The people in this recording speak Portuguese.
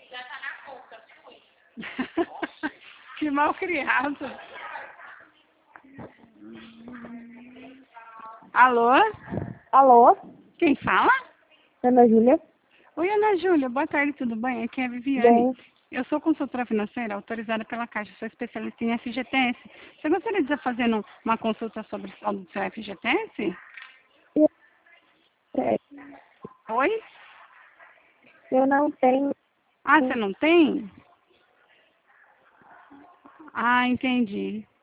Que mal criado. Alô? Alô? Quem fala? Ana Júlia? Oi, Ana Júlia. Boa tarde, tudo bem? Aqui é a Viviane. Bem, Eu sou consultora financeira autorizada pela Caixa, sou especialista em FGTS. Você gostaria de estar fazendo uma consulta sobre o saldo do seu FGTS? Oi? eu não tenho. Ah, você não tem? Ah, entendi.